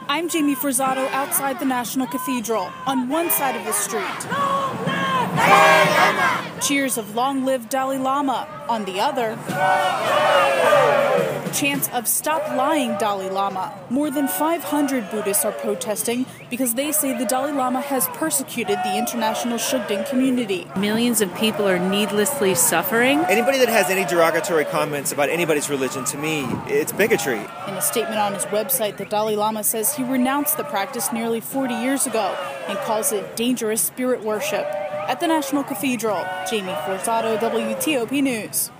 I'm Jamie Forzato outside the National Cathedral. On one side of the street, cheers of "Long live Dalai Lama." On the other, chants of "Stop lying, Dalai Lama." More than 500 Buddhists are protesting because they say the Dalai Lama has persecuted the international Shugden community. Millions of people are needlessly suffering. Anybody that has any derogatory comments about anybody's religion, to me, it's bigotry. In a statement on his website, the Dalai Lama says he renounced the practice nearly 40 years ago and calls it dangerous spirit worship. At the National Cathedral, Jamie Forzato, WTOP News.